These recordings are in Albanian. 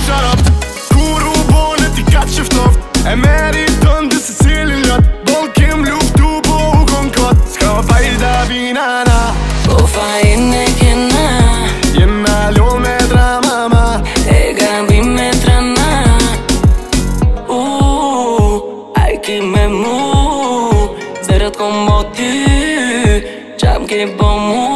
sharap Kur u bone ti ka qiftoft E meri tën dhe se cilin lot Bol kem luftu po u kon kot Ska fajda vinana Po fajin e kena Jena lo me drama ma E gabim me trana Aj ki me mu Zerët kom bo ty Qam ke bo mu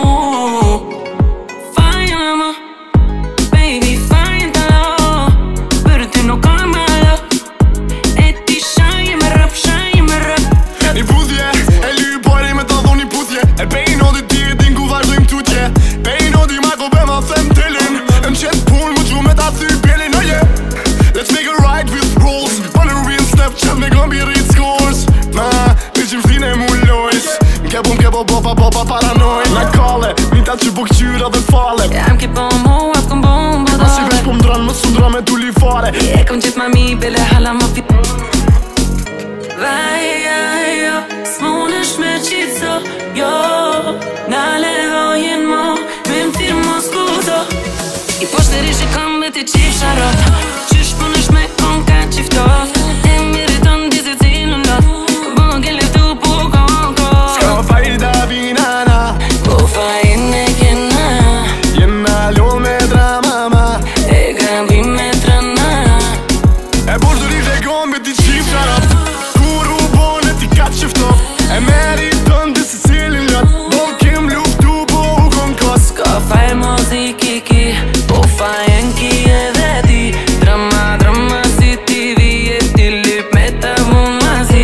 Fajin e mu Baby fajin të lo Për ty nuk kam alo E ti shajin me rëp, shajin me rëp Një puthje, e ly pari me ta dhoni puthje E pejno dhe ti e din ku vazhdojmë tutje Pejno di ma ko be ma them tilin Në qetë pun mu që me ta thy pjelin Oh yeah, let's make it right with rules Për në real step qëtë me gëmbi rrit scores Ma, në që mfine mu lojs M'ke po bopa paranoj Na kale, mita që po këqyra dhe fale Jam ke po mu, ap kom bo më bodore Asi vesh po m'dran, më sundra me tulli fare E kom qit mami, bele hala më pi Vaja jo, s'munesh me qico Jo, na levojen mo Me m'thir mos kudo I poshtërish i kam me ti qif sharot Qysh punesh me kon ka qiftot E miriton di se cilën lot Bo ke leftu po konko Ska fajda vinana Po fajin e kena Jena lo me drama ma E gabim me trana E poshtërish e kom me ti qif sharot Kur u bone ti ka qiftoft E meri tën dhe se cilin lot Bol kem luftu po u kon kot Ska faj muziki ki Po fajn ki edhe ti Drama si TV E ti lip me të vumazi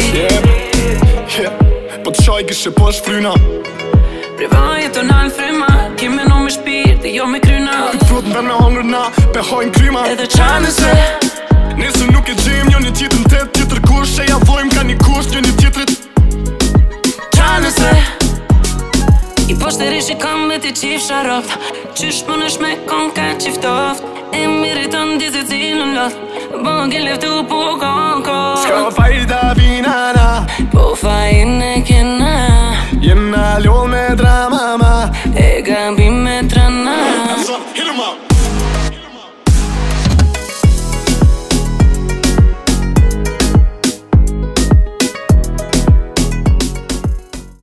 Po të shaj këshe po është fryna Privaj e të nalë fryma Kime no me shpirt e jo me kryna Këtë frut në vem në hongër na Pe hojnë kryma Edhe qanëse Nëse nuk e gjim një tjetër në tet Tjetër kush e ja dhojmë ka një kush një tjetërit Qanëse I poshtërish i kam me ti qif sharoft Qysh punesh me kon ka qiftoft E miriton di se cilën lot Bo ke leftu po konko Ska fajda vinana Po fajin e kena Jena lo me drama ma E gabim